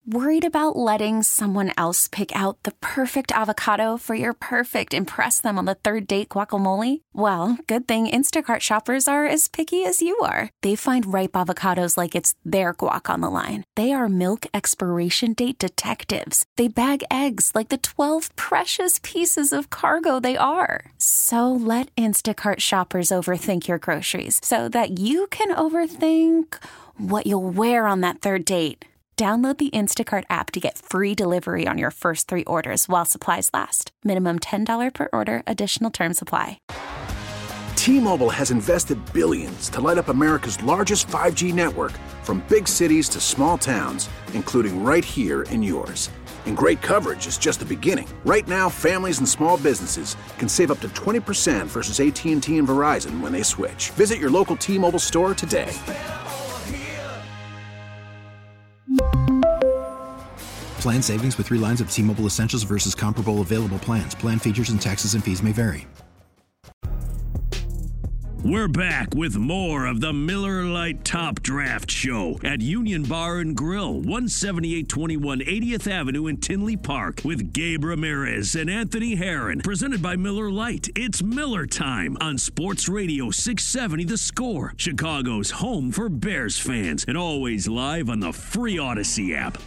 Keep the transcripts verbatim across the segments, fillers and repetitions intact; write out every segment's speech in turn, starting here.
Worried about letting someone else pick out the perfect avocado for your perfect impress them on the third date guacamole? Well, good thing Instacart shoppers are as picky as you are. They find ripe avocados like it's their guac on the line. They are milk expiration date detectives. They bag eggs like the twelve precious pieces of cargo they are. So let Instacart shoppers overthink your groceries so that you can overthink what you'll wear on that third date. Download the Instacart app to get free delivery on your first three orders while supplies last. Minimum ten dollars per order. Additional terms apply. T-Mobile has invested billions to light up America's largest five G network, from big cities to small towns, including right here in yours. And great coverage is just the beginning. Right now, families and small businesses can save up to twenty percent versus A T and T and Verizon when they switch. Visit your local T-Mobile store today. Plan savings with three lines of T-Mobile Essentials versus comparable available plans. Plan features and taxes and fees may vary. We're back with more of the Miller Lite Top Draft Show at Union Bar and Grill, one seventy-eight twenty-one eightieth Avenue in Tinley Park, with Gabe Ramirez and Anthony Herron. Presented by Miller Lite. It's Miller time on Sports Radio six seventy The Score, Chicago's home for Bears fans, and always live on the free Odyssey app.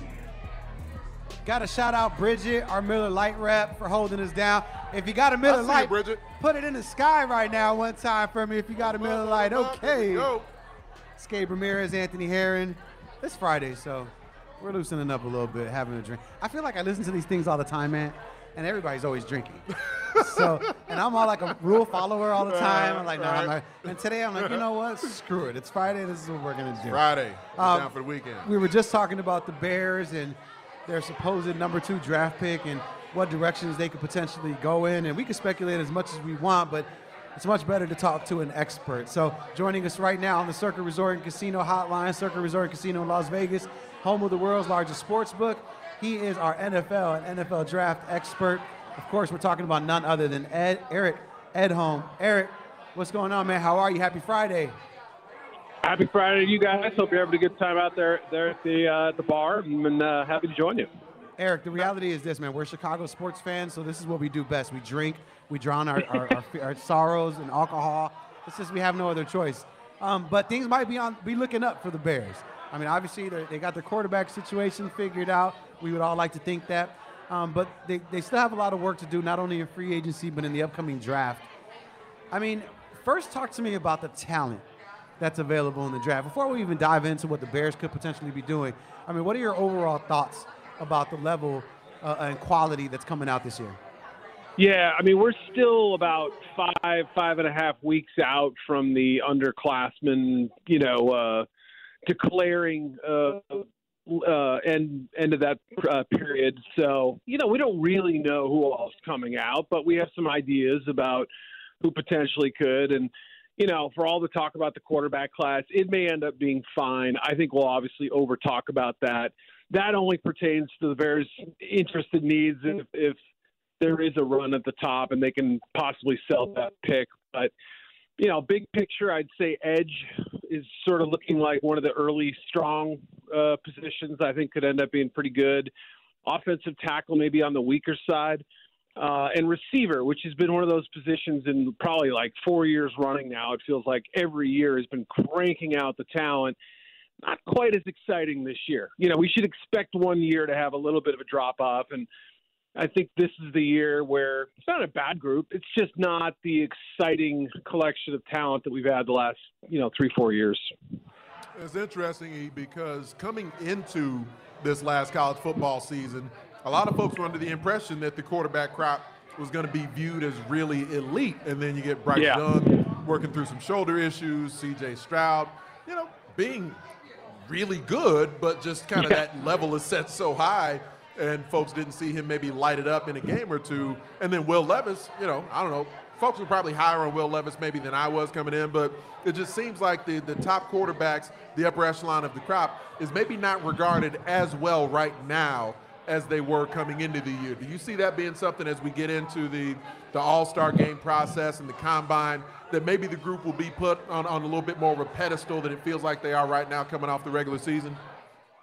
Got to shout out Bridget, our Miller Lite rep, for holding us down. If you got a Miller Lite, Bridget, put it in the sky right now one time for me if you got a Miller Lite. Okay. It's Gabe Ramirez, Anthony Herron. It's Friday, so we're loosening up a little bit, having a drink. I feel like I listen to these things all the time, man, and everybody's always drinking. So, and I'm all like a rule follower all the time. I'm like, no, nah, I'm not. And today I'm like, you know what? Screw it. It's Friday. This is what we're going to do. Friday. We're um, down for the weekend. We were just talking about the Bears and their supposed number two draft pick and what directions they could potentially go in. And we can speculate as much as we want, but it's much better to talk to an expert. So joining us right now on the Circa Resort and Casino Hotline, Circa Resort and Casino in Las Vegas, home of the world's largest sports book. He is our N F L and N F L draft expert. Of course, we're talking about none other than Ed, Eric Edholm. Eric, what's going on, man? How are you? Happy Friday. Happy Friday to you guys. Hope you're having a good time out there there at the uh, at the bar, and uh, happy to join you. Eric, the reality is this, man. We're Chicago sports fans, so this is what we do best. We drink, we drown our, our, our, our sorrows in alcohol. It's just we have no other choice. Um, but things might be on be looking up for the Bears. I mean, obviously, they got their quarterback situation figured out. We would all like to think that. Um, but they, they still have a lot of work to do, not only in free agency, but in the upcoming draft. I mean, first talk to me about the talent that's available in the draft. Before we even dive into what the Bears could potentially be doing, I mean, what are your overall thoughts about the level uh, and quality that's coming out this year? Yeah, I mean, we're still about five, five and a half weeks out from the underclassmen, you know, uh, declaring uh, uh, end, end of that uh, period. So, you know, we don't really know who else is coming out, but we have some ideas about who potentially could. And, you know, for all the talk about the quarterback class, it may end up being fine. I think we'll obviously over talk about that. That only pertains to the Bears' interested needs if, if there is a run at the top and they can possibly sell that pick. But, you know, big picture, I'd say edge is sort of looking like one of the early strong uh, positions I think could end up being pretty good. Offensive tackle maybe on the weaker side. Uh, and receiver, which has been one of those positions in probably like four years running now. It feels like every year has been cranking out the talent. Not quite as exciting this year. You know, we should expect one year to have a little bit of a drop-off, and I think this is the year where it's not a bad group. It's just not the exciting collection of talent that we've had the last, you know, three, four years. It's interesting because coming into this last college football season, a lot of folks were under the impression that the quarterback crop was going to be viewed as really elite. And then you get Bryce yeah. Young working through some shoulder issues, C J Stroud, you know, being really good, but just kind of yeah. that level is set so high, and folks didn't see him maybe light it up in a game or two. And then Will Levis, you know, I don't know, folks were probably higher on Will Levis maybe than I was coming in, but it just seems like the, the top quarterbacks, the upper echelon of the crop, is maybe not regarded as well right now as they were coming into the year. Do you see that being something as we get into the, the all-star game process and the combine, that maybe the group will be put on, on a little bit more of a pedestal than it feels like they are right now coming off the regular season?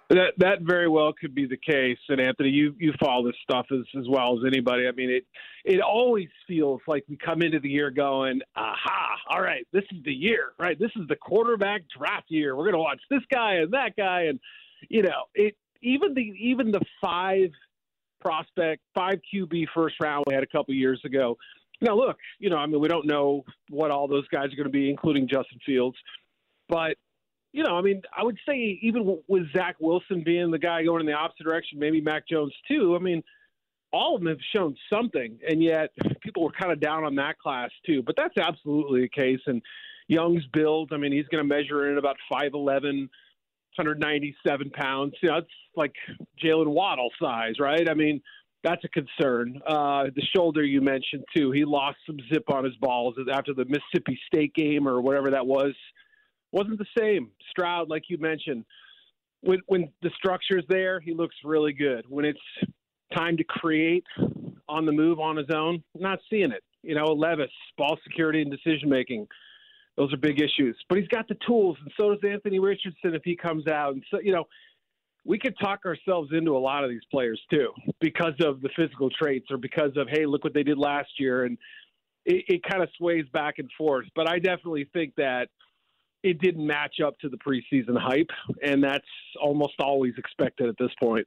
That that very well could be the case. And Anthony, you you follow this stuff as, as well as anybody. I mean, it it always feels like we come into the year going, aha, all right, this is the year, right? This is the quarterback draft year. We're going to watch this guy and that guy, and you know, it even the even the five prospect, five Q B first round we had a couple years ago. Now, look, you know, I mean, we don't know what all those guys are going to be, including Justin Fields, but. You know, I mean, I would say even with Zach Wilson being the guy going in the opposite direction, maybe Mac Jones too. I mean, all of them have shown something, and yet people were kind of down on that class too. But that's absolutely the case. And Young's build, I mean, he's going to measure in about five eleven, one ninety-seven pounds. You know, it's like Jalen Waddle size, right? I mean, that's a concern. Uh, the shoulder you mentioned too, he lost some zip on his balls after the Mississippi State game or whatever that was. Wasn't the same. Stroud, like you mentioned, when when the structure's there, he looks really good. When it's time to create on the move on his own, not seeing it. You know, Levis, ball security and decision making, those are big issues. But he's got the tools, and so does Anthony Richardson if he comes out. And so, you know, we could talk ourselves into a lot of these players too because of the physical traits or because of, hey, look what they did last year, and it, it kind of sways back and forth. But I definitely think that it didn't match up to the preseason hype, and that's almost always expected at this point.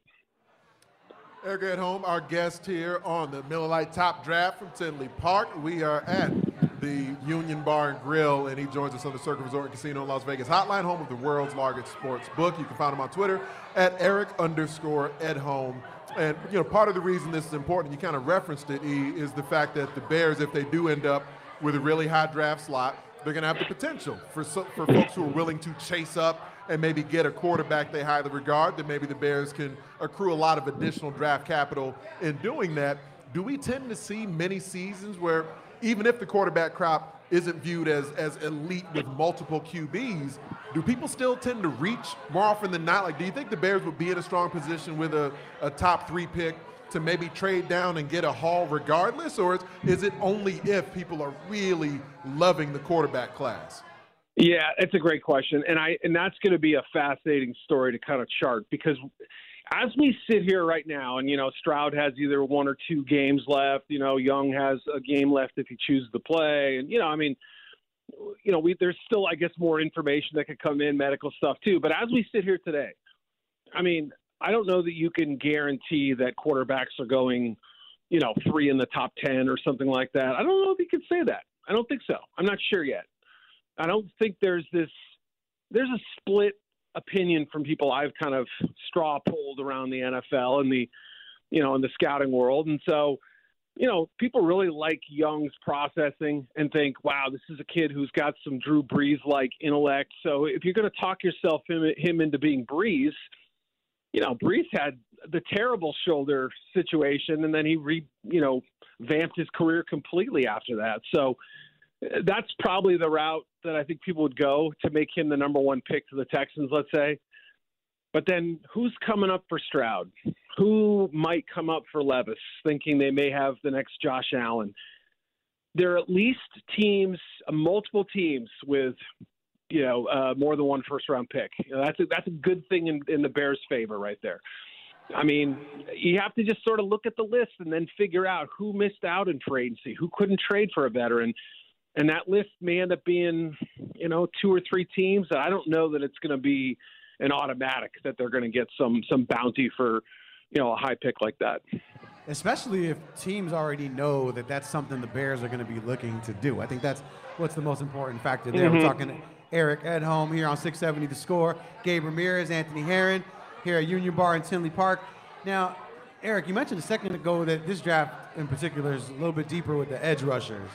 Eric Edholm, our guest here on the Miller Lite Top Draft from Tinley Park. We are at the Union Bar and Grill, and he joins us on the Circle Resort and Casino in Las Vegas hotline, home of the world's largest sports book. You can find him on Twitter at Eric underscore Edholm. And, you know, part of the reason this is important, you kind of referenced it, E, is the fact that the Bears, if they do end up with a really high draft slot, they're going to have the potential for for folks who are willing to chase up and maybe get a quarterback they highly regard, that maybe the Bears can accrue a lot of additional draft capital in doing that. Do we tend to see many seasons where even if the quarterback crop isn't viewed as, as elite with multiple Q Bs, do people still tend to reach more often than not? Like, do you think the Bears would be in a strong position with a, a top three pick to maybe trade down and get a haul regardless, or is, is it only if people are really loving the quarterback class? Yeah, it's a great question, and I and that's going to be a fascinating story to kind of chart, because as we sit here right now, and you know, Stroud has either one or two games left, you know, Young has a game left if he chooses to play, and you know, I mean, you know, we there's still, I guess, more information that could come in, medical stuff too. But as we sit here today, I mean, I don't know that you can guarantee that quarterbacks are going, you know, three in the top ten or something like that. I don't know if you could say that. I don't think so. I'm not sure yet. I don't think there's this – there's a split opinion from people I've kind of straw polled around the N F L and the, you know, in the scouting world. And so, you know, people really like Young's processing and think, wow, this is a kid who's got some Drew Brees-like intellect. So if you're going to talk yourself him, him into being Brees – you know, Brees had the terrible shoulder situation, and then he re, you know, vamped his career completely after that. So that's probably the route that I think people would go to make him the number one pick to the Texans, let's say. But then who's coming up for Stroud? Who might come up for Levis, thinking they may have the next Josh Allen? There are at least teams, uh, multiple teams with – you know, uh, more than one first-round pick. You know, that's a, that's a good thing in, in the Bears' favor right there. I mean, you have to just sort of look at the list and then figure out who missed out in free agency, who couldn't trade for a veteran. And that list may end up being, you know, two or three teams. I don't know that it's going to be an automatic that they're going to get some some bounty for, you know, a high pick like that. Especially if teams already know that that's something the Bears are going to be looking to do. I think that's what's the most important factor there. Mm-hmm. We're talking Eric Edholm here on six seventy The Score. Gabe Ramirez, Anthony Herron here at Union Bar in Tinley Park. Now, Eric, you mentioned a second ago that this draft in particular is a little bit deeper with the edge rushers.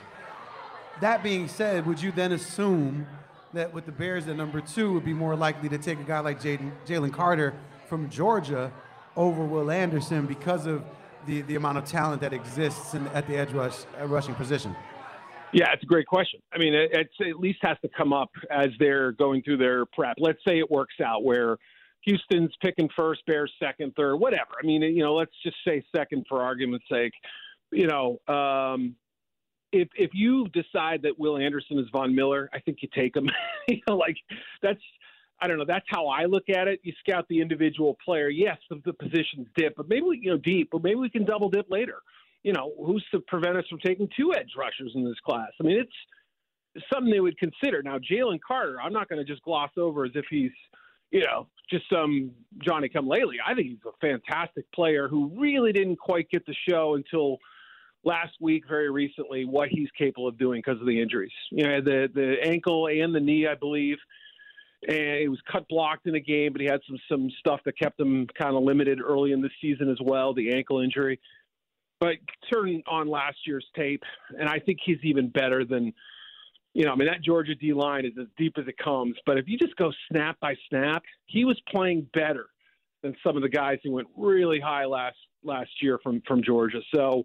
That being said, would you then assume that with the Bears at number two would be more likely to take a guy like Jaden, Jalen Carter from Georgia over Will Anderson because of the, the amount of talent that exists in, at the edge rush, uh, rushing position? Yeah, it's a great question. I mean, it, it's, it at least has to come up as they're going through their prep. Let's say it works out where Houston's picking first, Bears second, third, whatever. I mean, you know, let's just say second for argument's sake. You know, um, if if you decide that Will Anderson is Von Miller, I think you take him. You know, like that's I don't know. That's how I look at it. You scout the individual player. Yes, the, the positions dip, but maybe we, you know, deep, but maybe we can double dip later. You know, who's to prevent us from taking two edge rushers in this class? I mean, it's something they would consider. Now, Jalen Carter, I'm not going to just gloss over as if he's, you know, just some Johnny come lately. I think he's a fantastic player who really didn't quite get the show until last week, very recently, what he's capable of doing because of the injuries. You know, the the ankle and the knee, I believe. And he was cut blocked in the game, but he had some some stuff that kept him kind of limited early in the season as well, the ankle injury. But turn on last year's tape, and I think he's even better than, you know, I mean, that Georgia D-line is as deep as it comes. But if you just go snap by snap, he was playing better than some of the guys who went really high last last year from, from Georgia. So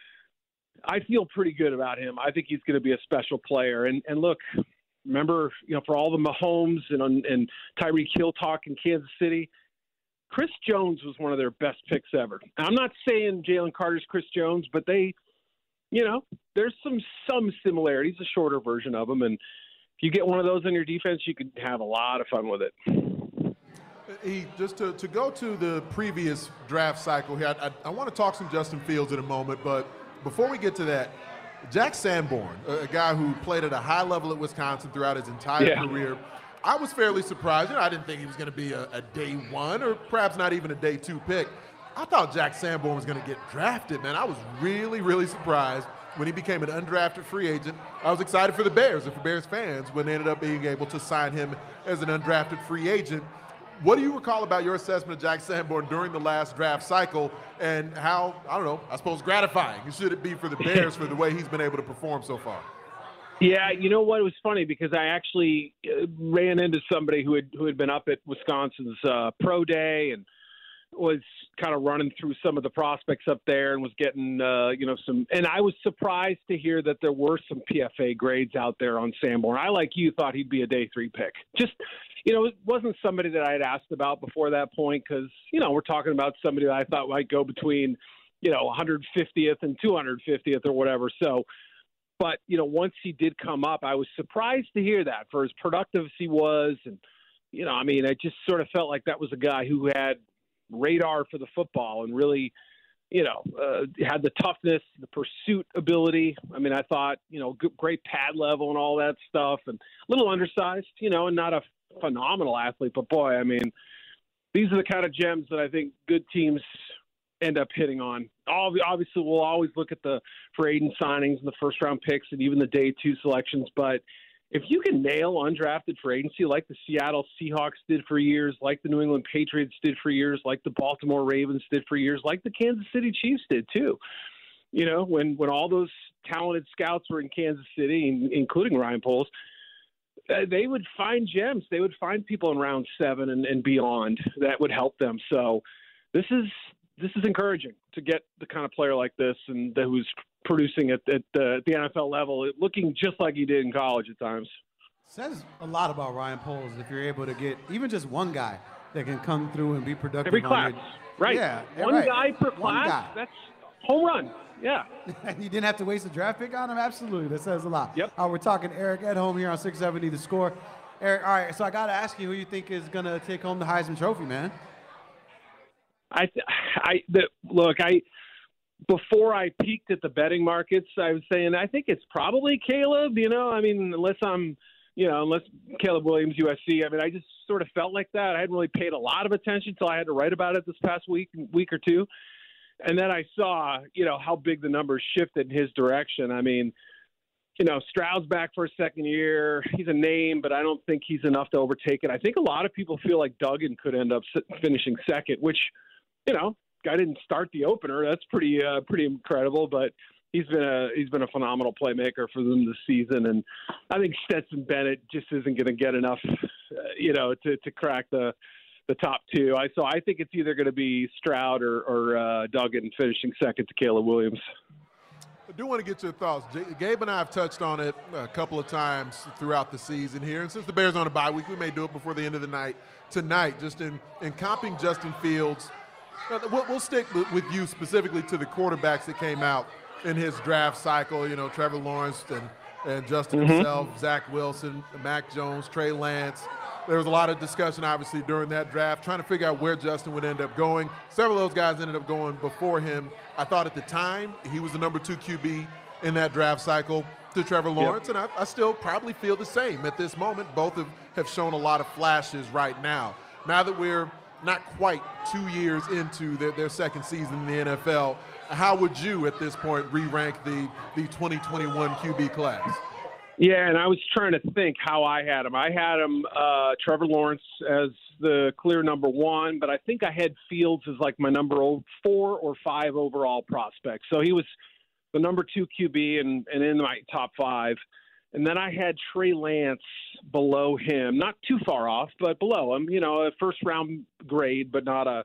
I feel pretty good about him. I think he's going to be a special player. And, and look, remember, you know, for all the Mahomes and, and Tyreek Hill talk in Kansas City, Chris Jones was one of their best picks ever. And I'm not saying Jalen Carter's Chris Jones, but they, you know, there's some some similarities, a shorter version of them. And if you get one of those on your defense, you can have a lot of fun with it. He, just to, to go to the previous draft cycle here, I, I, I want to talk some Justin Fields in a moment, but before we get to that, Jack Sanborn, a, a guy who played at a high level at Wisconsin throughout his entire yeah. career, I was fairly surprised. You know, I didn't think he was going to be a, a day one or perhaps not even a day two pick. I thought Jack Sanborn was going to get drafted, man. I was really, really surprised when he became an undrafted free agent. I was excited for the Bears and for Bears fans when they ended up being able to sign him as an undrafted free agent. What do you recall about your assessment of Jack Sanborn during the last draft cycle, and how, I don't know, I suppose gratifying should it be for the Bears for the way he's been able to perform so far? Yeah, you know what? It was funny because I actually ran into somebody who had who had been up at Wisconsin's uh, pro day and was kind of running through some of the prospects up there and was getting, uh, you know, some. And I was surprised to hear that there were some P F A grades out there on Sanborn. I, like you, thought he'd be a day three pick. Just, you know, it wasn't somebody that I had asked about before that point because, you know, we're talking about somebody that I thought might go between, you know, one hundred fiftieth and two hundred fiftieth or whatever. So. But, you know, once he did come up, I was surprised to hear that for as productive as he was. And, you know, I mean, I just sort of felt like that was a guy who had radar for the football and really, you know, uh, had the toughness, the pursuit ability. I mean, I thought, you know, good, great pad level and all that stuff, and a little undersized, you know, and not a phenomenal athlete. But, boy, I mean, these are the kind of gems that I think good teams end up hitting on. Obviously, we'll always look at the free agent signings and the first-round picks and even the day two selections. But if you can nail undrafted free agency like the Seattle Seahawks did for years, like the New England Patriots did for years, like the Baltimore Ravens did for years, like the Kansas City Chiefs did too. You know, when, when all those talented scouts were in Kansas City, including Ryan Poles, uh, they would find gems. They would find people in round seven and, and beyond that would help them. So this is – This is encouraging to get the kind of player like this and the, who's producing at, at, the, at the N F L level, looking just like he did in college at times. Says a lot about Ryan Poles if you're able to get even just one guy that can come through and be productive. Every class, your, right? Yeah, one right. guy per one class. Guy. That's home run. Yeah. You didn't have to waste a draft pick on him. Absolutely, that says a lot. Yep. Uh, we're talking Eric Edholm here on six seventy The Score. Eric, all right. So I got to ask you who you think is going to take home the Heisman Trophy, man. I, I the, look, I before I peeked at the betting markets, I was saying I think it's probably Caleb. You know, I mean, unless I'm, you know, unless Caleb Williams, U S C. I mean, I just sort of felt like that. I hadn't really paid a lot of attention until I had to write about it this past week, week or two, and then I saw, you know, how big the numbers shifted in his direction. I mean, you know, Stroud's back for a second year. He's a name, but I don't think he's enough to overtake it. I think a lot of people feel like Duggan could end up finishing second, which. You know, guy didn't start the opener. That's pretty, uh, pretty incredible. But he's been a he's been a phenomenal playmaker for them this season, and I think Stetson Bennett just isn't going to get enough, uh, you know, to, to crack the the top two. I so I think it's either going to be Stroud or, or uh, Duggan finishing second to Caleb Williams. I do want to get your thoughts. J- Gabe and I have touched on it a couple of times throughout the season here, and since the Bears are on a bye week, we may do it before the end of the night tonight. Just in in comping Justin Fields. We'll, we'll stick with you specifically to the quarterbacks that came out in his draft cycle. You know, Trevor Lawrence and, and Justin mm-hmm. himself, Zach Wilson, Mac Jones, Trey Lance. there was a lot of discussion, obviously, during that draft, trying to figure out where Justin would end up going. Several of those guys ended up going before him. I thought at the time he was the number two Q B in that draft cycle to Trevor Lawrence, yep. and I, I still probably feel the same at this moment. Both have, have shown a lot of flashes right now. Now that we're not quite two years into their, their second season in the N F L, how would you at this point re-rank the, the twenty twenty-one Q B class? Yeah, and I was trying to think how I had him. I had him, uh, Trevor Lawrence, as the clear number one, but I think I had Fields as like my number four or five overall prospect. So he was the number two Q B and, and in my top five. And then I had Trey Lance below him, not too far off, but below him. You know, a first-round grade, but not a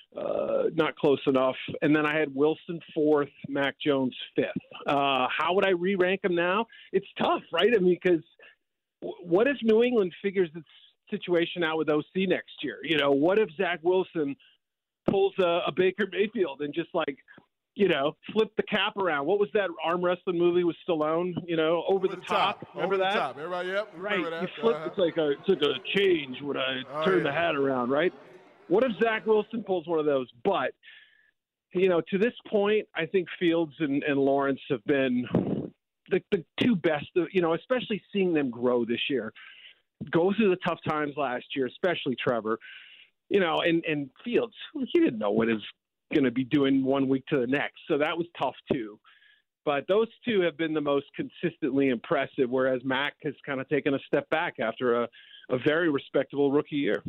uh, not close enough. And then I had Wilson fourth, Mac Jones fifth. Uh, how would I re-rank him now? It's tough, right? I mean, because what if New England figures its situation out with O C next year? You know, what if Zach Wilson pulls a, a Baker Mayfield and just like, you know, flip the cap around? What was that arm wrestling movie with Stallone? You know, Over, over the, the Top. top. Remember over that? The top. Everybody, yep. Right. That. You flip. Uh-huh. It's like a it's like a change when I oh, turn yeah. the hat around. Right. What if Zach Wilson pulls one of those? But you know, to this point, I think Fields and, and Lawrence have been the, the two best. You know, especially seeing them grow this year, go through the tough times last year, especially Trevor. You know, and and Fields, he didn't know what his going to be doing one week to the next. So that was tough too. But those two have been the most consistently impressive, whereas Mac has kind of taken a step back after a, a very respectable rookie year.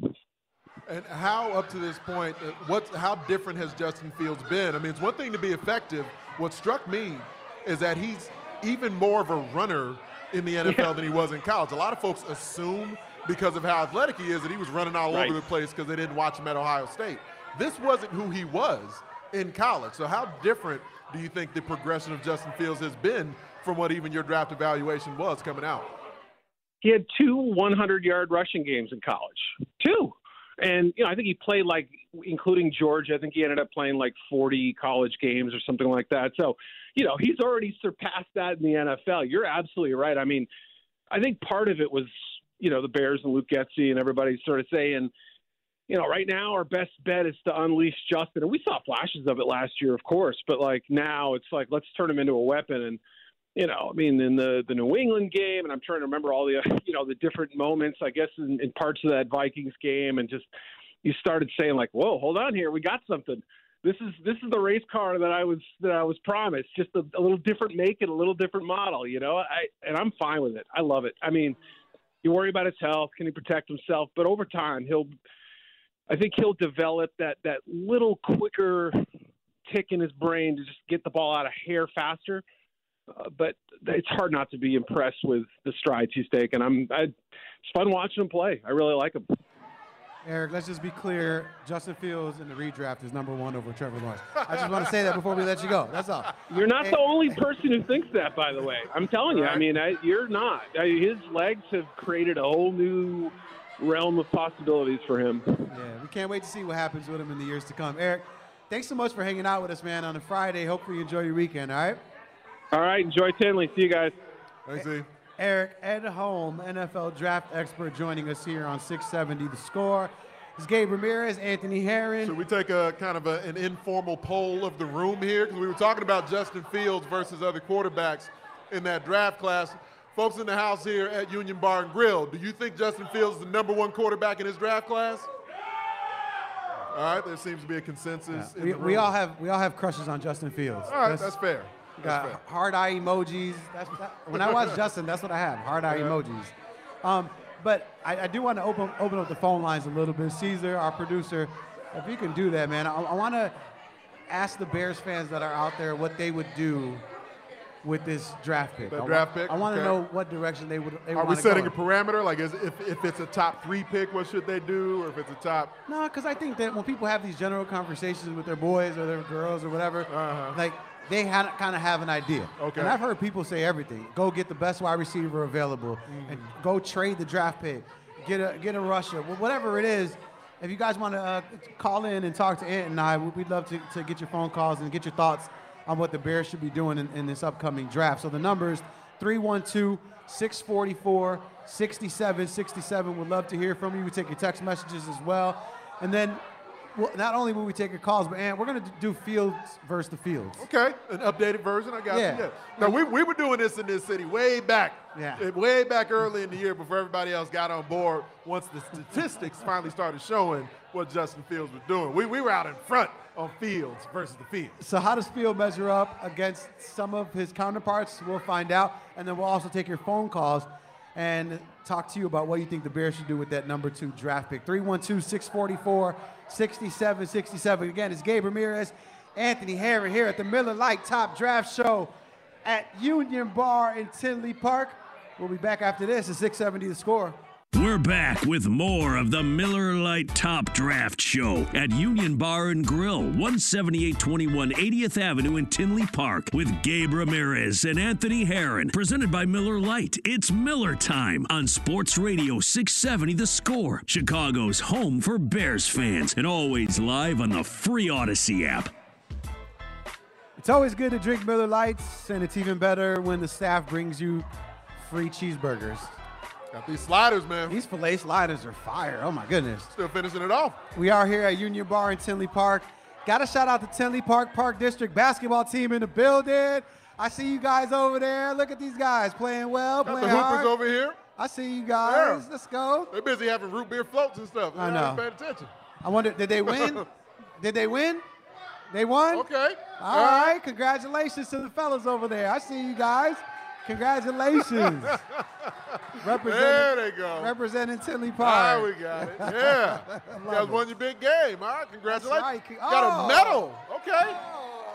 And how, up to this point, what's, how different has Justin Fields been? I mean, it's one thing to be effective. What struck me is that he's even more of a runner in the N F L yeah. than he was in college. A lot of folks assume because of how athletic he is that he was running all right. over the place because they didn't watch him at Ohio State. This wasn't who he was in college. So how different do you think the progression of Justin Fields has been from what even your draft evaluation was coming out? He had two hundred-yard rushing games in college. Two. And, you know, I think he played like, including Georgia, I think he ended up playing like forty college games or something like that. So, you know, he's already surpassed that in the N F L. You're absolutely right. I mean, I think part of it was, you know, the Bears and Luke Getsy and everybody sort of saying, you know, right now our best bet is to unleash Justin. And we saw flashes of it last year, of course. But, like, now it's like, let's turn him into a weapon. And, you know, I mean, in the, the New England game, and I'm trying to remember all the, you know, the different moments, I guess, in, in parts of that Vikings game. And just you started saying, like, whoa, hold on here. We got something. This is this is the race car that I was that I was promised, just a, a little different make and a little different model, you know. I And I'm fine with it. I love it. I mean, you worry about his health. Can he protect himself? But over time, he'll – I think he'll develop that, that little quicker tick in his brain to just get the ball out of hair faster. Uh, but it's hard not to be impressed with the strides he's taken. I'm, I, it's fun watching him play. I really like him. Eric, let's just be clear. Justin Fields in the redraft is number one over Trevor Lawrence. I just want to say that before we let you go. That's all. You're not hey. the only person who thinks that, by the way. I'm telling you. I mean, I, you're not. I, his legs have created a whole new realm of possibilities for him. Yeah, we can't wait to see what happens with him in the years to come. Eric, thanks so much for hanging out with us, man, on a Friday. Hopefully you enjoy your weekend, all right? All right, enjoy Tinley. See you guys. Thanks, E. Eric Edholm, N F L draft expert, joining us here on six seventy The Score. It's Gabe Ramirez, Anthony Herron. Should we take a kind of a, an informal poll of the room here? Because we were talking about Justin Fields versus other quarterbacks in that draft class. Folks in the house here at Union Bar and Grill, do you think Justin Fields is the number one quarterback in his draft class? All right, there seems to be a consensus. Yeah. In we, the we all have we all have crushes on Justin Fields. All right, that's, that's fair. That's got fair. Hard eye emojis. That's, that, when I watch Justin, that's what I have. Hard eye yeah. emojis. Um, but I, I do want to open open up the phone lines a little bit. Caesar, our producer, if you can do that, man. I, I want to ask the Bears fans that are out there what they would do with this draft pick. The I draft want, pick? I want to okay. know what direction they would they Are want we to setting go. a parameter? Like, is, if, if it's a top three pick, what should they do? Or if it's a top? No, because I think that when people have these general conversations with their boys or their girls or whatever, uh-huh. like they kind of have an idea. Okay. And I've heard people say everything. Go get the best wide receiver available mm-hmm. and go trade the draft pick. Get a get a rusher. Whatever it is, if you guys want to uh, call in and talk to Ant and I, we'd love to, to get your phone calls and get your thoughts on what the Bears should be doing in, in this upcoming draft. So the number is three one two, six four four, six seven six seven. Would love to hear from you. We take your text messages as well. And then well, not only will we take your calls, but Ant, we're going to do Fields versus the Fields. Okay, an updated version. I got Yeah. you. Yeah. No, we, we were doing this in this city way back. Yeah. Uh, Way back early in the year before everybody else got on board once the statistics finally started showing what Justin Fields was doing. We, we were out in front on Fields versus the Fields. So how does Field measure up against some of his counterparts? We'll find out. And then we'll also take your phone calls and talk to you about what you think the Bears should do with that number two draft pick. three one two, six four four, six seven six seven. Again, it's Gabe Ramirez, Anthony Herron here at the Miller Lite Top Draft Show at Union Bar in Tinley Park. We'll be back after this at six seventy The Score. We're back with more of the Miller Lite Top Draft Show at Union Bar and Grill, one seventy-eight twenty-one eightieth Avenue in Tinley Park with Gabe Ramirez and Anthony Herron. Presented by Miller Lite. It's Miller time on Sports Radio six seventy The Score, Chicago's home for Bears fans, and always live on the free Odyssey app. It's always good to drink Miller Lights, and it's even better when the staff brings you free cheeseburgers. Got these sliders, man. These filet sliders are fire. Oh, my goodness. Still finishing it off. We are here at Union Bar in Tinley Park. Got to shout out the Tinley Park Park District basketball team in the building. I see you guys over there. Look at these guys playing well, Got playing the Hoopers hard. over here. I see you guys. Yeah. Let's go. They're busy having root beer floats and stuff. I They're know. not paying attention. I wonder, did they win? Did they win? They won? Okay. All right. Congratulations to the fellas over there. I see you guys. Congratulations. Representing, There they go. representing Tinley Ah, Park. we got it. Yeah. You guys it. won your big game. All right. Congratulations. right. Got Oh. a medal. Okay. Oh,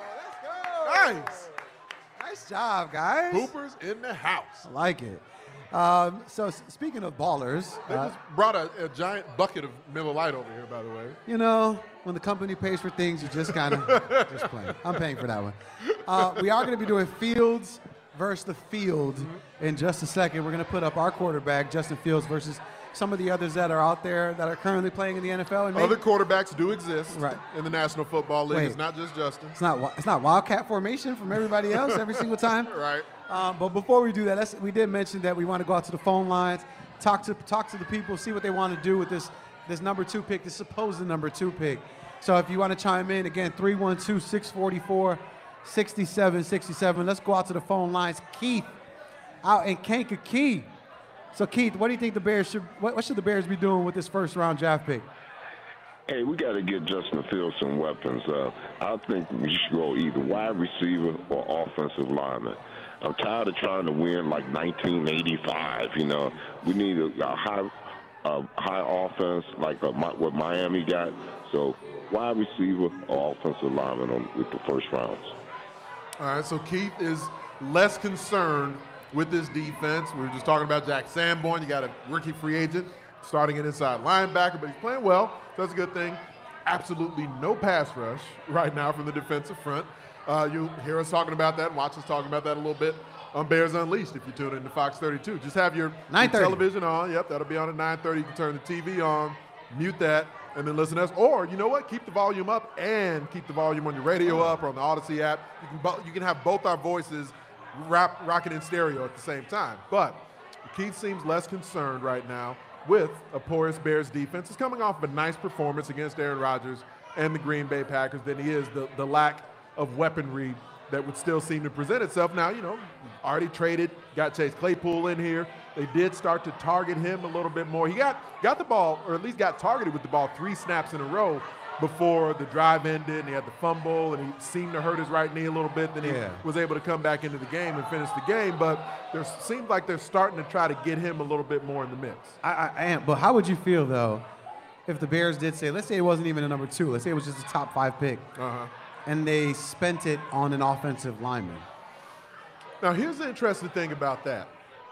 let's go. Nice. Nice job, guys. Hoopers in the house. I like it. Um, so s- speaking of ballers, They uh, just brought a, a giant bucket of Miller Lite over here, by the way. you know, when the company pays for things, you just kind of just playing. I'm paying for that one. Uh, we are going to be doing Fields versus the Field Mm-hmm. in just a second. We're going to put up our quarterback, Justin Fields, versus some of the others that are out there that are currently playing in the N F L. And maybe- Other quarterbacks do exist Right. in the National Football League. Wait. It's not just Justin. it's not wi- it's not Wildcat formation from everybody else every single time. Right. Um, but before we do that, let's, we did mention that we want to go out to the phone lines, talk to talk to the people, see what they want to do with this this number two pick, this supposed number two pick. So if you want to chime in, again, three one two, six four four, six seven six seven. Let's go out to the phone lines. Keith, out in Kankakee. So Keith, what do you think the Bears should what, what should the Bears be doing with this first round draft pick? Hey, we got to get Justin Fields some weapons. Uh, I think we should go either wide receiver or offensive lineman. I'm tired of trying to win like nineteen eighty-five. You know, we need a, a high, a high offense like a, what Miami got. So wide receiver or offensive lineman on, with the first rounds. All right, so Keith is less concerned with this defense. We were just talking about Jack Sanborn. You got a rookie free agent starting an inside linebacker, but he's playing well. So that's a good thing. Absolutely no pass rush right now from the defensive front. Uh, you hear us talking about that, watch us talking about that a little bit on Bears Unleashed if you tune into Fox thirty-two. Just have your, your nine thirty television on. Yep, that'll be on at nine thirty. You can turn the T V on, mute that, and then listen to us. Or, you know what, keep the volume up and keep the volume on your radio up or on the Odyssey app. You can, bo- you can have both our voices rap, rocking in stereo at the same time. But Keith seems less concerned right now with a porous Bears defense. He's coming off of a nice performance against Aaron Rodgers and the Green Bay Packers than he is the, the lack of weaponry that would still seem to present itself. Now, you know, already traded, got Chase Claypool in here. They did start to target him a little bit more. He got, got the ball, or at least got targeted with the ball three snaps in a row before the drive ended, and he had the fumble, and he seemed to hurt his right knee a little bit. Then he Yeah. was able to come back into the game and finish the game. But there seems like they're starting to try to get him a little bit more in the mix. I, I, I am, but how would you feel, though, if the Bears did say, let's say it wasn't even a number two, let's say it was just a top five pick, Uh-huh. and they spent it on an offensive lineman? Now, here's the interesting thing about that.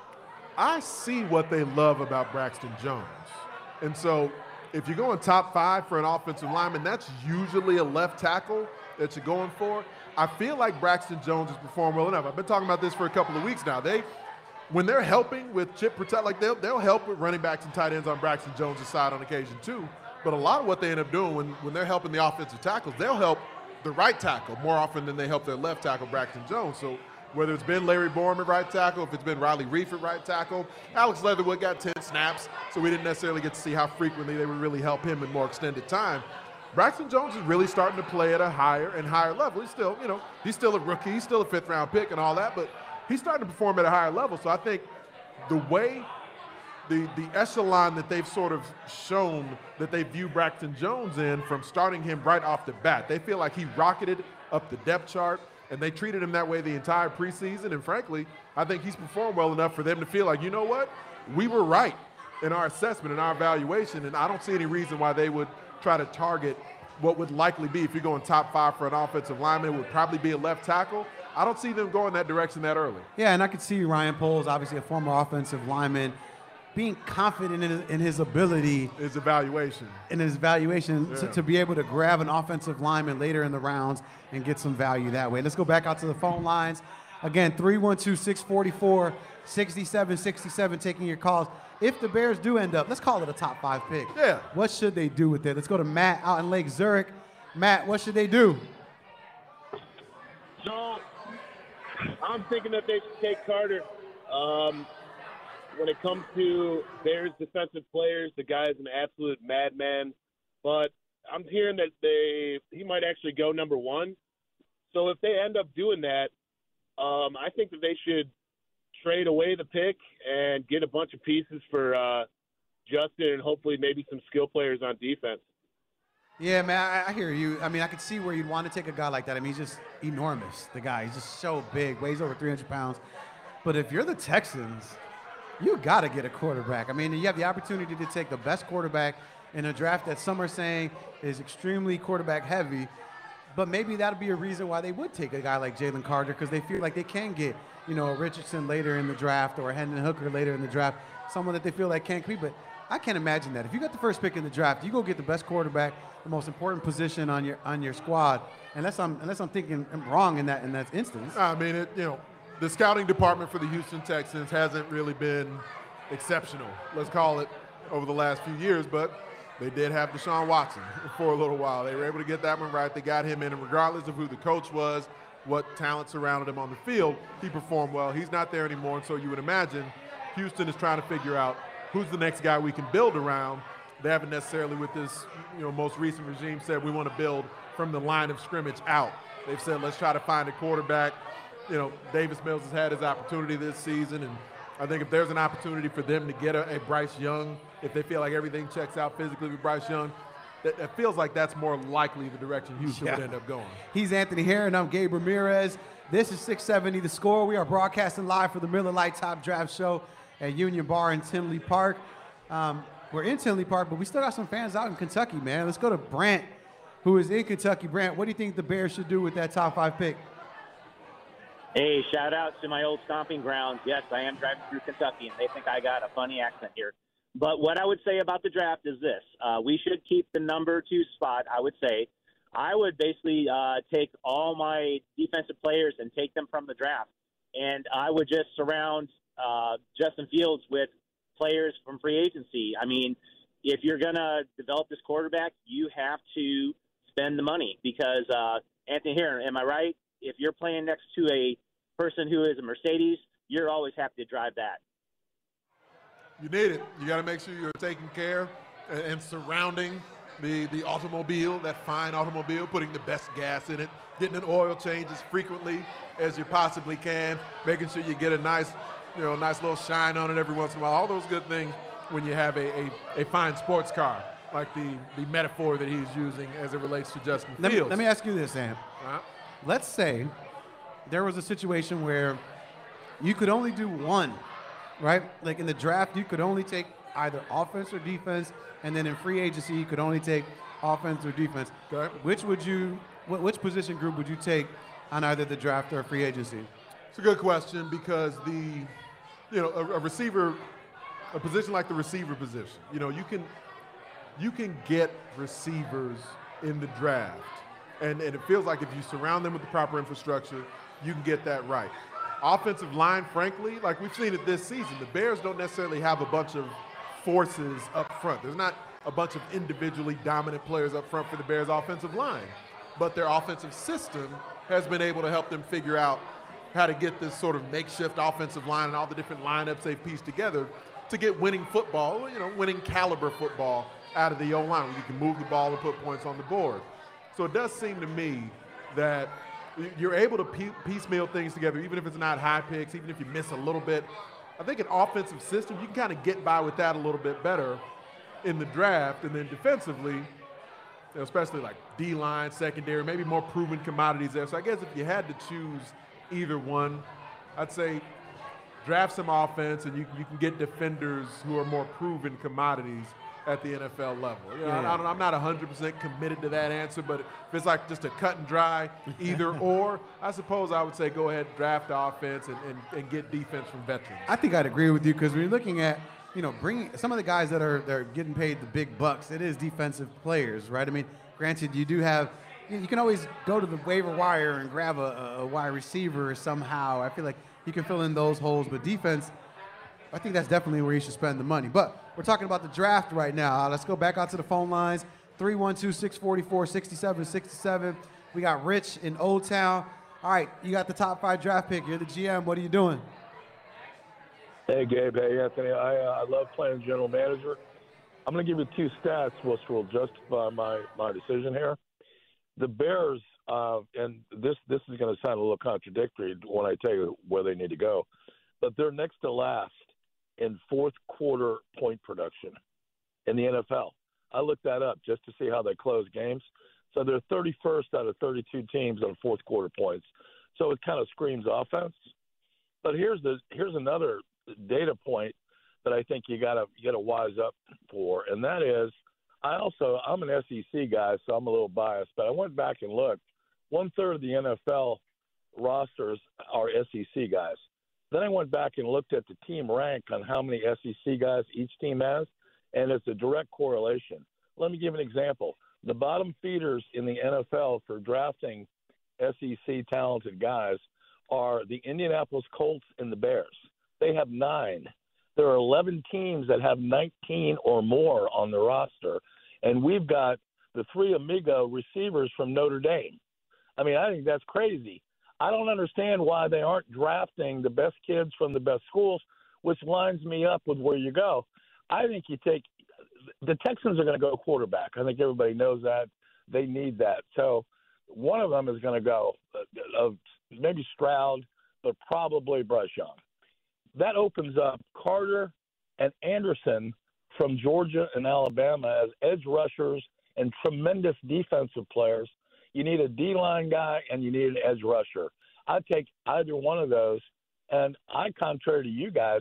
I see what they love about Braxton Jones. And so if you're going top five for an offensive lineman, that's usually a left tackle that you're going for. I feel like Braxton Jones has performed well enough. I've been talking about this for a couple of weeks now. They, when they're helping with chip protect, like they'll, they'll help with running backs and tight ends on Braxton Jones' side on occasion too. But a lot of what they end up doing when, when they're helping the offensive tackles, they'll help the right tackle more often than they help their left tackle, Braxton Jones. So Whether it's been Larry Borum at right tackle, if it's been Riley Reiff at right tackle. Alex Leatherwood got ten snaps, so we didn't necessarily get to see how frequently they would really help him in more extended time. Braxton Jones is really starting to play at a higher and higher level. He's still, you know, he's still a rookie. He's still a fifth-round pick and all that, but he's starting to perform at a higher level. So I think the way the, the echelon that they've sort of shown that they view Braxton Jones in from starting him right off the bat, they feel like he rocketed up the depth chart, and they treated him that way the entire preseason. And frankly, I think he's performed well enough for them to feel like, you know what, we were right in our assessment and our evaluation, and I don't see any reason why they would try to target what would likely be, if you're going top five for an offensive lineman, it would probably be a left tackle. I don't see them going that direction that early. Yeah, and I could see Ryan Poles, obviously a former offensive lineman, being confident in his, in his ability. His evaluation. In his evaluation yeah. to, to be able to grab an offensive lineman later in the rounds and get some value that way. Let's go back out to the phone lines. Again, three one two, six four four, six seven six seven, taking your calls. If the Bears do end up, let's call it a top five pick. Yeah. What should they do with it? Let's go to Matt out in Lake Zurich. Matt, what should they do? So, I'm thinking that they should take Carter. Um, when it comes to Bears defensive players, the guy's an absolute madman. But I'm hearing that they he might actually go number one. So if they end up doing that, um, I think that they should trade away the pick and get a bunch of pieces for uh, Justin and hopefully maybe some skill players on defense. Yeah, man, I, I hear you. I mean, I could see where you'd want to take a guy like that. I mean, he's just enormous, the guy. He's just so big, weighs over three hundred pounds. But if you're the Texans, you got to get a quarterback. I mean, you have the opportunity to take the best quarterback in a draft that some are saying is extremely quarterback heavy. But maybe that'll be a reason why they would take a guy like Jalen Carter, because they feel like they can get, you know, a Richardson later in the draft or a Hendon Hooker later in the draft, someone that they feel like can't compete. But I can't imagine that. If you got the first pick in the draft, you go get the best quarterback, the most important position on your on your squad. Unless I'm unless I'm thinking I'm wrong in that in that instance. I mean, it, you know, the scouting department for the Houston Texans hasn't really been exceptional, let's call it, over the last few years, but they did have Deshaun Watson for a little while. They were able to get that one right. They got him in, and regardless of who the coach was, what talent surrounded him on the field, he performed well. He's not there anymore, and so you would imagine Houston is trying to figure out who's the next guy we can build around. They haven't necessarily, with this, you know, most recent regime, said we want to build from the line of scrimmage out. They've said let's try to find a quarterback. You know, Davis Mills has had his opportunity this season, and I think if there's an opportunity for them to get a, a Bryce Young, if they feel like everything checks out physically with Bryce Young, that, that feels like that's more likely the direction Houston yeah. would end up going. He's Anthony Herron. I'm Gabe Ramirez. This is six seventy The Score. We are broadcasting live for the Miller Lite Top Draft Show at Union Bar in Tinley Park. Um, we're in Tinley Park, but we still got some fans out in Kentucky, man. Let's go to Brant, who is in Kentucky. Brant, what do you think the Bears should do with that top five pick? Hey, shout out to my old stomping grounds. Yes, I am driving through Kentucky, and they think I got a funny accent here. But what I would say about the draft is this. Uh, we should keep the number two spot, I would say. I would basically uh, take all my defensive players and take them from the draft. And I would just surround uh, Justin Fields with players from free agency. I mean, if you're going to develop this quarterback, you have to spend the money because, uh, Anthony Herron, am I right? If you're playing next to a person who is a Mercedes, you're always happy to drive that. You need it. You got to make sure you're taking care and, and surrounding the, the automobile, that fine automobile, putting the best gas in it, getting an oil change as frequently as you possibly can, making sure you get a nice, you know, nice little shine on it every once in a while. All those good things when you have a, a, a fine sports car, like the, the metaphor that he's using as it relates to Justin let Fields. Me, let me ask you this, Sam. Uh-huh. Let's say there was a situation where you could only do one, right? Like in the draft, you could only take either offense or defense, and then in free agency, you could only take offense or defense. Okay. Which would you, which position group would you take on either the draft or free agency? It's a good question because the, you know, a, a receiver, a position like the receiver position, you know, you can, you can get receivers in the draft. And, and it feels like if you surround them with the proper infrastructure, you can get that right. Offensive line, frankly, like we've seen it this season, the Bears don't necessarily have a bunch of forces up front. There's not a bunch of individually dominant players up front for the Bears' offensive line. But their offensive system has been able to help them figure out how to get this sort of makeshift offensive line and all the different lineups they've pieced together to get winning football, you know, winning caliber football out of the O-line. You can move the ball and put points on the board. So it does seem to me that you're able to piecemeal things together, even if it's not high picks, even if you miss a little bit. I think an offensive system, you can kind of get by with that a little bit better in the draft. And then defensively, you know, especially like D-line, secondary, maybe more proven commodities there. So I guess if you had to choose either one, I'd say draft some offense and you, you can get defenders who are more proven commodities at the N F L level. You know, yeah. I, I don't, I'm not one hundred percent committed to that answer, but if it's like just a cut and dry either or, I suppose I would say go ahead, draft offense, and, and, and get defense from veterans. I think I'd agree with you because when you're looking at, you know, bringing some of the guys that are, that are getting paid the big bucks, it is defensive players, right? I mean, granted, you do have, you can always go to the waiver wire and grab a, a wide receiver somehow. I feel like you can fill in those holes, but defense, I think that's definitely where you should spend the money. But we're talking about the draft right now. Let's go back out to the phone lines. three one two, six four four, six seven six seven. We got Rich in Old Town. All right, you got the top five draft pick. You're the G M. What are you doing? Hey, Gabe. Hey, Anthony. I, uh, I love playing general manager. I'm going to give you two stats which will justify my, my decision here. The Bears, uh, and this, this is going to sound a little contradictory when I tell you where they need to go, but they're next to last in fourth quarter point production in the N F L. I looked that up just to see how they close games. So they're thirty-first out of thirty-two teams on fourth quarter points. So it kind of screams offense. But here's the here's another data point that I think you gotta you gotta wise up for, and that is I also I'm an S E C guy, so I'm a little biased, but I went back and looked. One third of the N F L rosters are S E C guys. Then I went back and looked at the team rank on how many S E C guys each team has, and it's a direct correlation. Let me give an example. The bottom feeders in the N F L for drafting S E C talented guys are the Indianapolis Colts and the Bears. They have nine. There are eleven teams that have nineteen or more on the roster, and we've got the three amigo receivers from Notre Dame. I mean, I think that's crazy. I don't understand why they aren't drafting the best kids from the best schools, which lines me up with where you go. I think you take – the Texans are going to go quarterback. I think everybody knows that. They need that. So one of them is going to go uh, – maybe Stroud, but probably Bryce Young. That opens up Carter and Anderson from Georgia and Alabama as edge rushers and tremendous defensive players. You need a D-line guy and you need an edge rusher. I'd take either one of those. And I, contrary to you guys,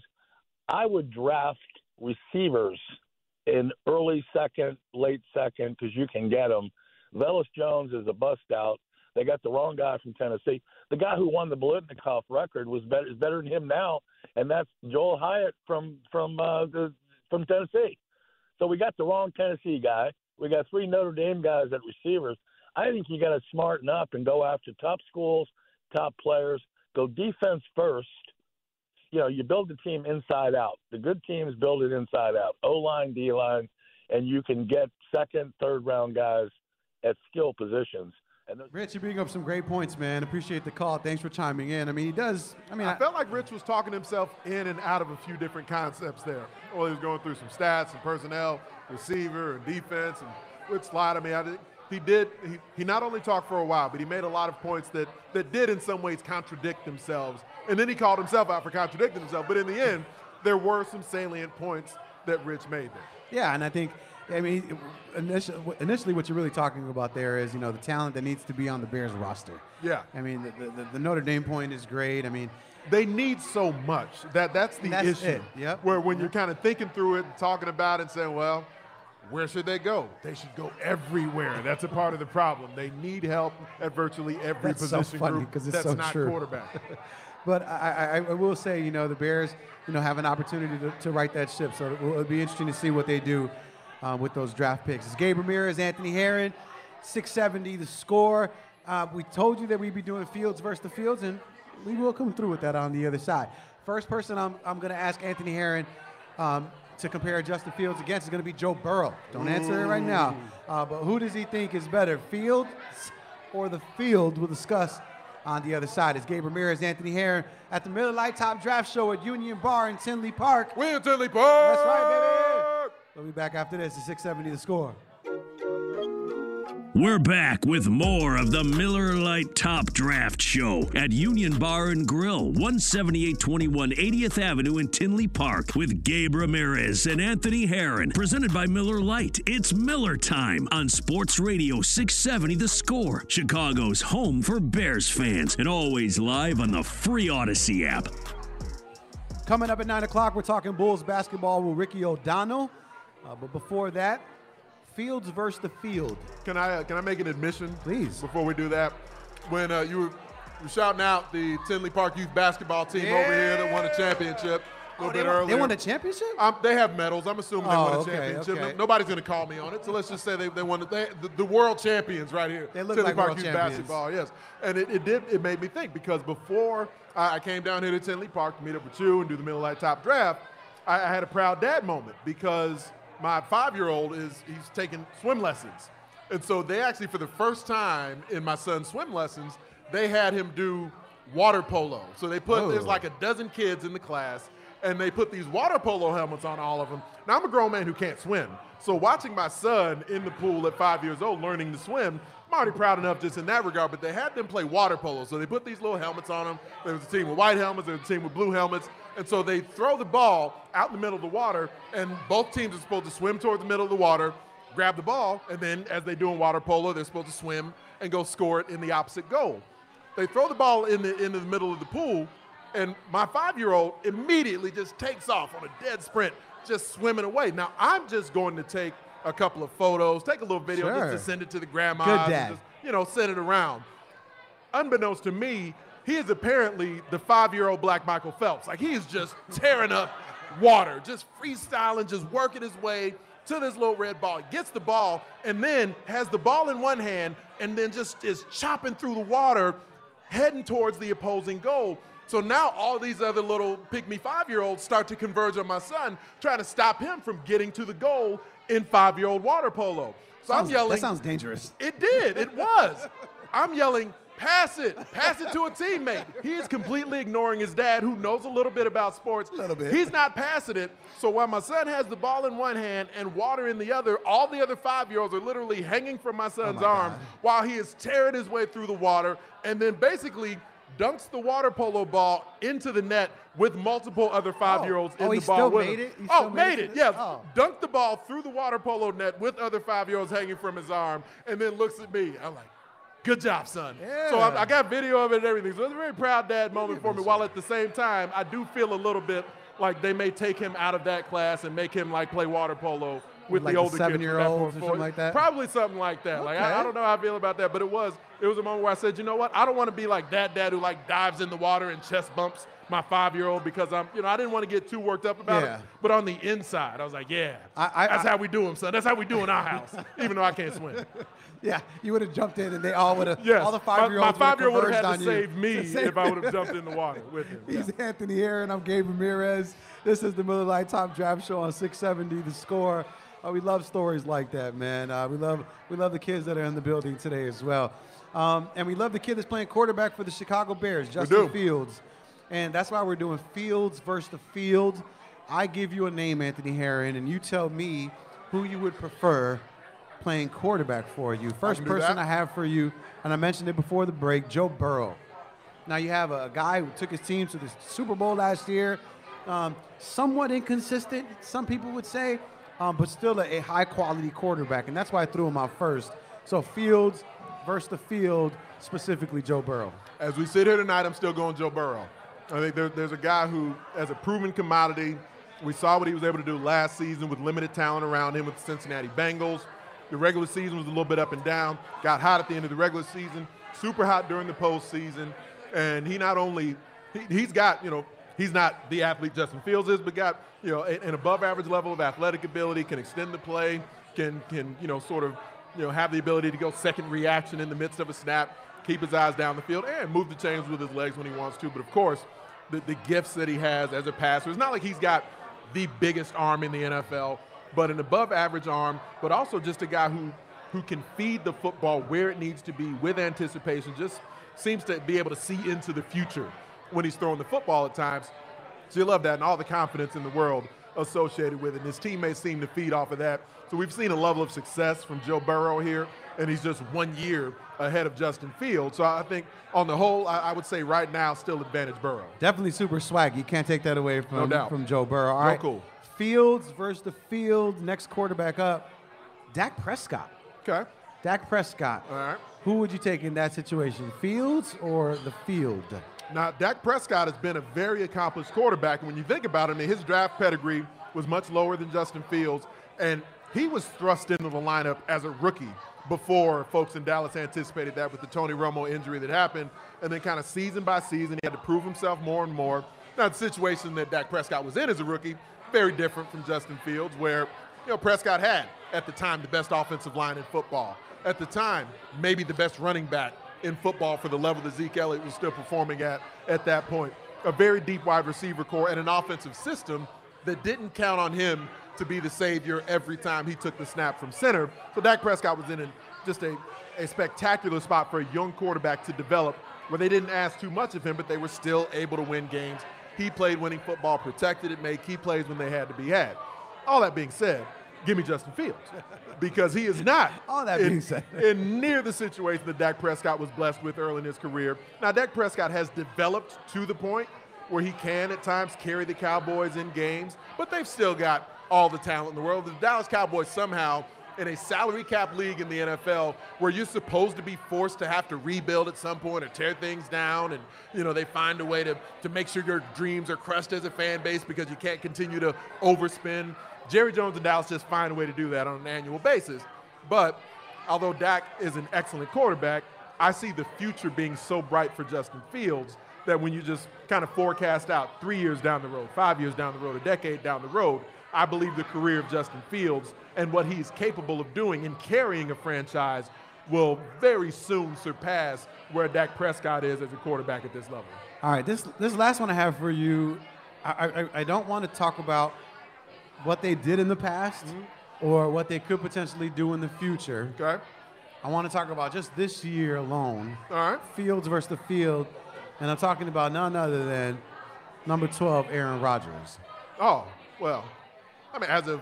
I would draft receivers in early second, late second, because you can get them. Velus Jones is a bust out. They got the wrong guy from Tennessee. The guy who won the Biletnikoff record was better, is better than him now, and that's Joel Hyatt from from uh, the, from Tennessee. So we got the wrong Tennessee guy. We got three Notre Dame guys at receivers. I think you got to smarten up and go after top schools, top players. Go defense first. You know, you build the team inside out. The good teams build it inside out. O-line, D-line, and you can get second, third-round guys at skill positions. And those- Rich, you bring up some great points, man. Appreciate the call. Thanks for chiming in. I mean, he does. I mean, I, I felt like Rich was talking himself in and out of a few different concepts there. Well, he was going through some stats and personnel, receiver and defense, and which slide. I mean, I did, he did. He, he not only talked for a while, but he made a lot of points that that did in some ways contradict themselves. And then he called himself out for contradicting himself. But in the end, there were some salient points that Rich made there. Yeah, and I think. I mean, initially, initially, what you're really talking about there is, you know, the talent that needs to be on the Bears roster. Yeah. I mean, the, the, the Notre Dame point is great. I mean, they need so much. That That's the that's issue. It. Yep. Where when yep. you're kind of thinking through it and talking about it and saying, well, where should they go? They should go everywhere. That's a part of the problem. They need help at virtually every that's position so funny, group it's that's so not true. quarterback. But I, I, I will say, you know, the Bears, you know, have an opportunity to, to right that ship. So it'll be interesting to see what they do Uh, with those draft picks. It's Gabe Ramirez, Anthony Herron, six seventy the score. Uh, we told you that we'd be doing Fields versus the Fields, and we will come through with that on the other side. First person I'm, I'm going to ask Anthony Herron um, to compare Justin Fields against is going to be Joe Burrow. Don't answer it right now. Uh, but who does he think is better, Fields or the Field? We'll discuss on the other side. It's Gabe Ramirez, Anthony Herron at the Miller Lite Top Draft Show at Union Bar in Tinley Park. We in Tinley Park. That's right, baby. We'll be back after this. It's six seventy The Score. We're back with more of the Miller Lite Top Draft Show at Union Bar and Grill, one seventy-eight twenty-one eightieth Avenue in Tinley Park with Gabe Ramirez and Anthony Herron. Presented by Miller Lite. It's Miller time on Sports Radio six seventy The Score, Chicago's home for Bears fans, and always live on the free Odyssey app. Coming up at nine o'clock, we're talking Bulls basketball with Ricky O'Donnell. Uh, but before that, Fields versus the field. Can I uh, can I make an admission? Please. Before we do that, when uh, you, were, you were shouting out the Tinley Park youth basketball team yeah. over here that won a championship a little oh, bit they earlier. They won a championship? Um, they have medals. I'm assuming they oh, won a okay, championship. okay. Nobody's going to call me on it, so let's just say they, they won. They, the, the world champions right here. They look Tinley like Park world youth champions. basketball, yes. And it, it did. It made me think because before I, I came down here to Tinley Park to meet up with you and do the Miller Lite Top Draft, I, I had a proud dad moment because my five-year-old is he's taking swim lessons. And so they actually, for the first time in my son's swim lessons, they had him do water polo. So they put, oh. there's like a dozen kids in the class, and they put these water polo helmets on all of them. Now, I'm a grown man who can't swim. So watching my son in the pool at five years old learning to swim, I'm already proud enough just in that regard, but they had them play water polo. So they put these little helmets on them. There was a team with white helmets, there was a team with blue helmets. And so they throw the ball out in the middle of the water, and both teams are supposed to swim toward the middle of the water, grab the ball, and then as they do in water polo, they're supposed to swim and go score it in the opposite goal. They throw the ball in the, into the middle of the pool, and my five-year-old immediately just takes off on a dead sprint, just swimming away. Now, I'm just going to take a couple of photos, take a little video sure. just to send it to the grandmas. Good dad. And just, you know, send it around. Unbeknownst to me, he is apparently the five-year-old Black Michael Phelps. Like, he is just tearing up water, just freestyling, just working his way to this little red ball. He gets the ball and then has the ball in one hand and then just is chopping through the water, heading towards the opposing goal. So now all these other little pygmy five-year-olds start to converge on my son, trying to stop him from getting to the goal in five-year-old water polo. So sounds, I'm yelling. That sounds dangerous. It did. It was. I'm yelling, pass it. Pass it to a teammate. He is completely ignoring his dad, who knows a little bit about sports. A little bit. He's not passing it. So while my son has the ball in one hand and water in the other, all the other five-year-olds are literally hanging from my son's oh my arm God. while he is tearing his way through the water and then basically dunks the water polo ball into the net with multiple other five-year-olds oh. in oh, the he ball still with made him. it? He Oh, still made made it, it? yes. Oh. Dunked the ball through the water polo net with other five-year-olds hanging from his arm and then looks at me. I'm like, good job, son. Yeah. So I, I got video of it and everything. So it's a very proud dad moment for me, while at the same time, I do feel a little bit like they may take him out of that class and make him like play water polo with like the older the seven-year-olds kids. or something like that? Probably something like that. Like I, I don't know how I feel about that, but it was it was a moment where I said, you know what? I don't want to be like that dad who like dives in the water and chest bumps my five-year-old because I'm, you know, I didn't want to get too worked up about Yeah. it. But on the inside, I was like, yeah, I- I- that's I- how we do them, son. That's how we do in our house, even though I can't swim. Yeah, you would have jumped in and they all would have, Yes, all the my, five-year-olds my five-year-old would would have have had to converged save on me you. Save if I would have jumped in the water with him. He's Yeah. Anthony Herron. I'm Gabe Ramirez. This is the Miller Lite Top Draft Show on six seventy The Score. Uh, we love stories like that, man. Uh, we love we love the kids that are in the building today as well. Um, and we love the kid that's playing quarterback for the Chicago Bears, Justin do. Fields. And that's why we're doing Fields versus the field. I give you a name, Anthony Herron, and you tell me who you would prefer playing quarterback for you. First can do person that. I have for you, and I mentioned it before the break, Joe Burrow. Now you have a guy who took his team to the Super Bowl last year, um, somewhat inconsistent, some people would say, um, but still a, a high-quality quarterback, and that's why I threw him out first. So Fields versus the field, specifically Joe Burrow. As we sit here tonight, I'm still going Joe Burrow. I think there, there's a guy who, as a proven commodity, we saw what he was able to do last season with limited talent around him with the Cincinnati Bengals. The regular season was a little bit up and down, got hot at the end of the regular season, super hot during the postseason, and he not only, he, he's got, you know, he's not the athlete Justin Fields is, but got, you know, an above average level of athletic ability, can extend the play, can, can, you know, sort of, you know, have the ability to go second reaction in the midst of a snap, keep his eyes down the field, and move the chains with his legs when he wants to. But of course, the, the gifts that he has as a passer, it's not like he's got the biggest arm in the N F L, but an above average arm, but also just a guy who, who can feed the football where it needs to be with anticipation, just seems to be able to see into the future when he's throwing the football at times. So you love that and all the confidence in the world associated with it. And his teammates seem to feed off of that. So we've seen a level of success from Joe Burrow here, and he's just one year ahead of Justin Fields. So I think on the whole, I, I would say right now, still advantage Burrow. Definitely super swag. You can't take that away from, No doubt. from Joe Burrow. All Real right. cool. Fields versus the field. Next quarterback up, Dak Prescott. Okay. Dak Prescott. All right. Who would you take in that situation, Fields or the field? Now, Dak Prescott has been a very accomplished quarterback. And when you think about it, I mean, his draft pedigree was much lower than Justin Fields. And he was thrust into the lineup as a rookie before folks in Dallas anticipated that with the Tony Romo injury that happened. And then kind of season by season, he had to prove himself more and more. Now, the situation that Dak Prescott was in as a rookie, very different from Justin Fields, where, you know, Prescott had, at the time, the best offensive line in football. At the time, maybe the best running back in football for the level that Zeke Elliott was still performing at at that point. A very deep wide receiver core and an offensive system that didn't count on him to be the savior every time he took the snap from center. So Dak Prescott was in a, just a, a spectacular spot for a young quarterback to develop where they didn't ask too much of him, but they were still able to win games. He played winning football, protected it, made key plays when they had to be had. All that being said, give me Justin Fields, because he is not All that in, being said. in near the situation that Dak Prescott was blessed with early in his career. Now, Dak Prescott has developed to the point where he can at times carry the Cowboys in games, but they've still got all the talent in the world. The Dallas Cowboys somehow, in a salary cap league in the N F L, where you're supposed to be forced to have to rebuild at some point or tear things down, and you know they find a way to, to make sure your dreams are crushed as a fan base because you can't continue to overspend. Jerry Jones and Dallas just find a way to do that on an annual basis. But although Dak is an excellent quarterback, I see the future being so bright for Justin Fields that when you just kind of forecast out three years down the road, five years down the road, a decade down the road, I believe the career of Justin Fields and what he's capable of doing in carrying a franchise will very soon surpass where Dak Prescott is as a quarterback at this level. All right, this this last one I have for you, I, I, I don't want to talk about what they did in the past mm-hmm. or what they could potentially do in the future. Okay. I want to talk about just this year alone. All right. Fields versus the field, and I'm talking about none other than number twelve, Aaron Rodgers. Oh, well, I mean, as of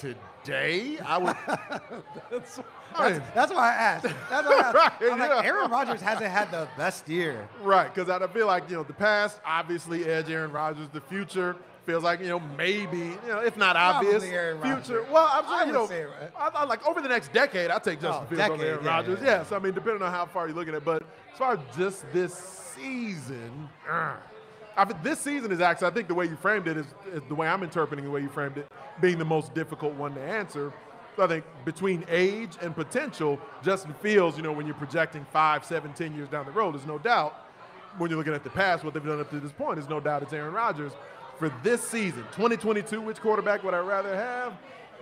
today, I would. that's, I mean, that's, that's why I asked. That's why I asked. Right, I'm yeah. like, Aaron Rodgers hasn't had the best year. Right, because I feel like, you know, the past, obviously, edge Aaron Rodgers. The future feels like, you know, maybe, you know, if not Probably obvious, Aaron future. Rodgers. Well, I'm I sure, you would know, say, right? I, I, like over the next decade, I'll take Justin Oh, Fields decade, over Aaron yeah, Rodgers. yeah, yeah. Yes, I mean, depending on how far you're looking at. But as far as just this season, uh, I mean, this season is actually, I think the way you framed it is, is the way I'm interpreting the way you framed it, being the most difficult one to answer. So I think between age and potential, Justin Fields, you know, when you're projecting five, seven, ten years down the road, there's no doubt. When you're looking at the past, what they've done up to this point, there's no doubt it's Aaron Rodgers. For this season, twenty twenty-two, which quarterback would I rather have?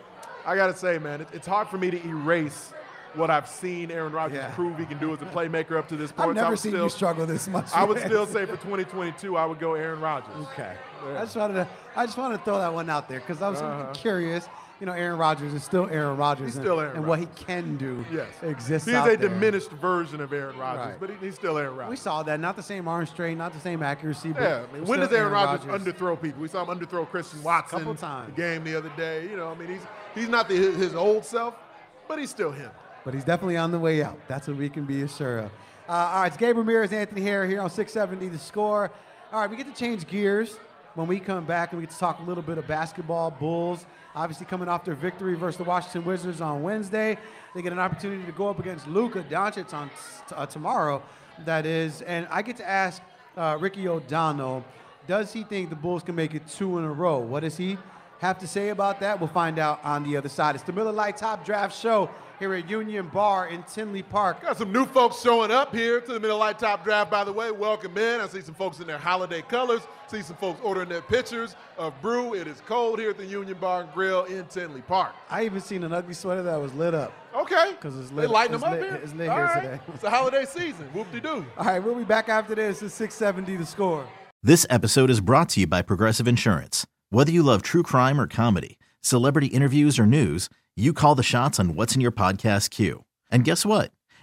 I got to say, man, it, it's hard for me to erase what I've seen Aaron Rodgers Yeah. prove he can do as a playmaker up to this point. I've So I never would seen still, you struggle this much. I would man. still say for twenty twenty-two, I would go Aaron Rodgers. Okay. Yeah. I just wanted to. I just wanted to throw that one out there because I was Uh-huh. curious. You know, Aaron Rodgers is still Aaron Rodgers, He's and, still Aaron and what he can do Yes. exists He's out a there. diminished version of Aaron Rodgers, Right. but he, he's still Aaron We Rodgers. saw that. Not the same arm strength, not the same accuracy. But Yeah, I mean, when still does Aaron Rodgers, Rodgers. underthrow people? We saw him underthrow Christian Watson Couple times. the game the other day. You know, I mean, he's he's not the, his, his old self, but he's still him. But he's definitely on the way out. That's what we can be assured of. Uh, all right, it's Gabe Ramirez, Anthony Harris here on six seventy The Score. All right, we get to change gears when we come back, and we get to talk a little bit of basketball. Bulls, obviously coming off their victory versus the Washington Wizards on Wednesday. They get an opportunity to go up against Luka Doncic on t- uh, tomorrow, that is. And I get to ask uh, Ricky O'Donnell, does he think the Bulls can make it two in a row? What does he have to say about that? We'll find out on the other side. It's the Miller Lite Top Draft Show here at Union Bar in Tinley Park. Got some new folks showing up here to the Miller Lite Top Draft, by the way. Welcome in. I see some folks in their holiday colors. See some folks ordering their pictures of brew. It is cold here at the Union Bar and Grill in Tinley Park. I even seen an ugly sweater that was lit up. Okay. Because it's They lit, lighten it's them up lit, here? It's lit All here right. today. It's the holiday season. Whoop-de-doo. All right, we'll be back after this. It's six seventy The Score. This episode is brought to you by Progressive Insurance. Whether you love true crime or comedy, celebrity interviews or news, you call the shots on what's in your podcast queue. And guess what?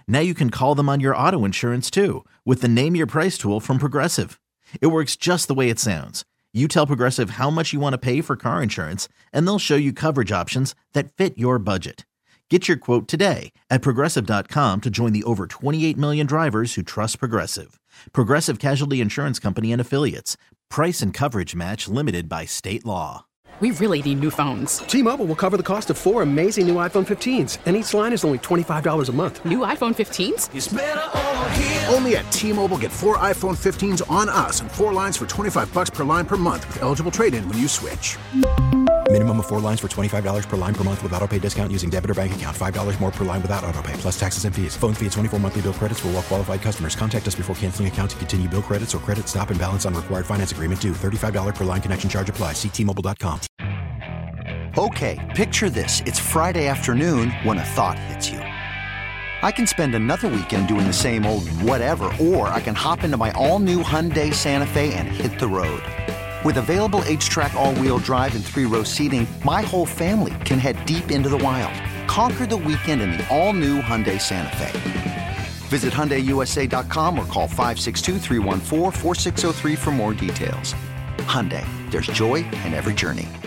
Now you can call them on your auto insurance too with the Name Your Price tool from Progressive. It works just the way it sounds. You tell Progressive how much you want to pay for car insurance, and they'll show you coverage options that fit your budget. Get your quote today at Progressive dot com to join the over twenty-eight million drivers who trust Progressive. Progressive Casualty Insurance Company and Affiliates. Price and coverage match limited by state law. We really need new phones. T-Mobile will cover the cost of four amazing new iPhone fifteens, and each line is only twenty-five dollars a month. New iPhone fifteens? It's better over here. Only at T-Mobile, get four iPhone fifteens on us and four lines for twenty-five bucks per line per month with eligible trade-in when you switch. Minimum of four lines for twenty-five dollars per line per month with auto pay discount using debit or bank account. five dollars more per line without auto pay, plus taxes and fees. Phone fee at twenty-four monthly bill credits for well-qualified customers. Contact us before canceling account to continue bill credits or credit stop and balance on required finance agreement due. thirty-five dollars per line connection charge applies. See T Mobile dot com. Okay, picture this. It's Friday afternoon when a thought hits you. I can spend another weekend doing the same old whatever, or I can hop into my all-new Hyundai Santa Fe and hit the road. With available H-Track all-wheel drive and three-row seating, my whole family can head deep into the wild. Conquer the weekend in the all-new Hyundai Santa Fe. Visit Hyundai U S A dot com or call five six two, three one four, four six zero three for more details. Hyundai, there's joy in every journey.